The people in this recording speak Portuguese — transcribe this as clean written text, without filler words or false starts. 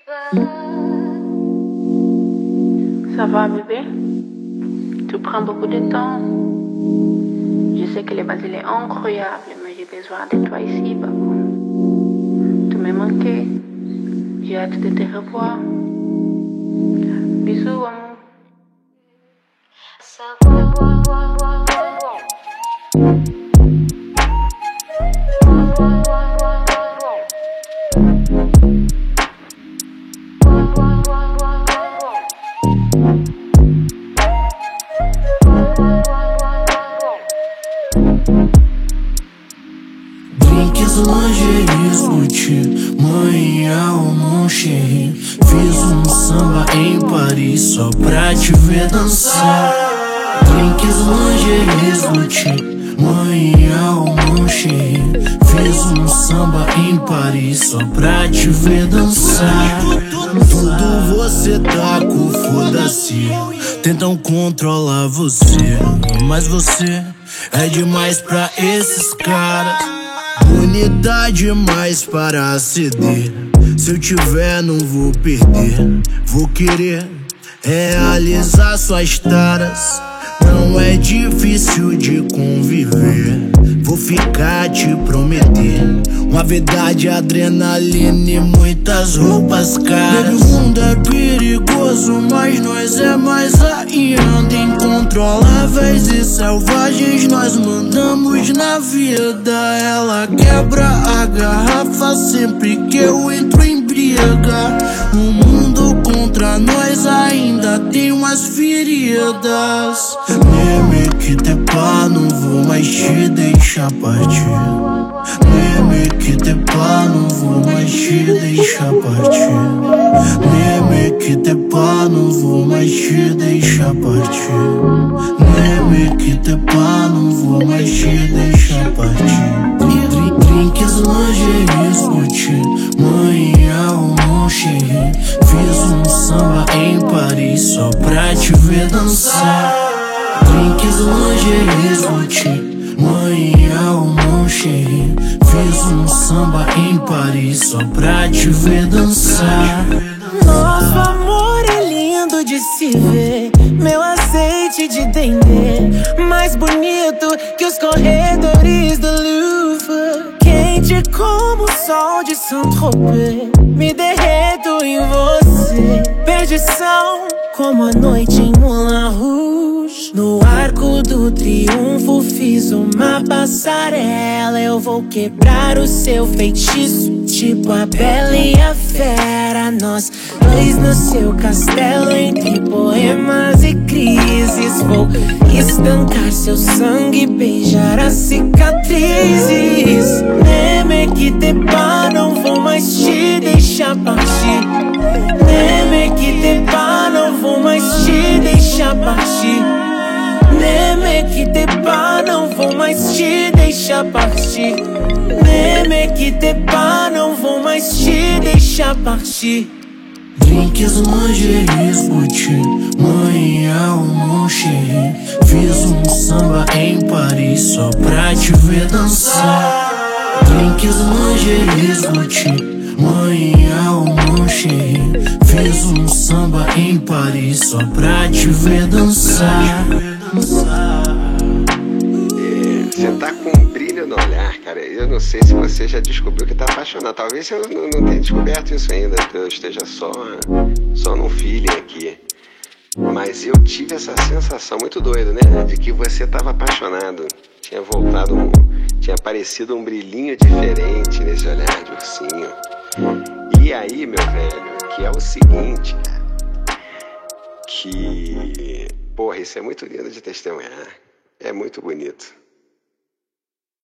Ça va, bébé? Tu prends beaucoup de temps. Je sais que le Basile est incroyable, mais j'ai besoin de toi ici, babou. Tu m'as manqué. J'ai hâte de te revoir. Bisous, amour. Drinks, lingeries, Gucci, manhã, mon chéri. Fiz samba em Paris só pra te ver dançar. Drinks, lingeries, Gucci, manhã, mon chéri. Fiz samba em Paris só pra te ver dançar. Tudo você tá com foda-se. Tentam controlar você, mas você é demais pra esses caras. Bonita demais para ceder. Se eu tiver, não vou perder. Vou querer realizar suas taras. Não é difícil de conviver. Vou ficar te prometer uma verdade, adrenalina e muitas roupas caras. O mundo é perigoso, mas nós é mais ainda. Incontroláveis e selvagens nós mandamos na vida. Ela quebra a garrafa sempre que eu entro em briga. O mundo contra nós ainda tem umas feridas. Nem que te pá, não vou mais te deixar partir. Nem que te pá, não vou mais te deixar partir. Nem que te pá, não vou mais te deixar partir. Nem que te pá, não vou mais te deixar partir. Drinks, lingeries, Gucci, manhã, mon chéri. Fiz samba em Paris só pra te ver dançar. Drinks, lingeries, Gucci, manhã, mon chéri. Fiz samba em Paris só pra te ver dançar. Nosso amor é lindo de se ver. Meu azeite de dendê, mais bonito que os corredores do Louvre. Quente como o sol de Saint-Tropez. Me derreto em você. Perdição como a noite em Moulin Rouge. No Arco do Triunfo fiz uma passarela. Eu vou quebrar o seu feitiço, tipo a Bela e a Fera. Nós dois no seu castelo, entre poemas e crises. Vou estancar seu sangue, beijar as cicatrizes. Nem que te pá, não vou mais te deixar partir. Nem que te pá, não vou mais te deixar partir. Nem que te pá, não vou mais te deixar partir. Nem que te pá, não vou mais te deixar partir. Drinks, lingeries, Gucci, manhã, mon chéri. Fiz samba em Paris só pra te ver dançar. Drinks, lingeries, Gucci, manhã, mon chéri. Fiz samba em Paris só pra te ver dançar. Você tá com um brilho no olhar, cara. Eu não sei se você já descobriu que tá apaixonado. Talvez você não tenha descoberto isso ainda. Eu esteja só num feeling aqui. Mas eu tive essa sensação muito doida, né? De que você tava apaixonado. Tinha aparecido um brilhinho diferente nesse olhar de ursinho. E aí, meu velho, que é o seguinte, cara. Porra, isso é muito lindo de testemunhar. É muito bonito.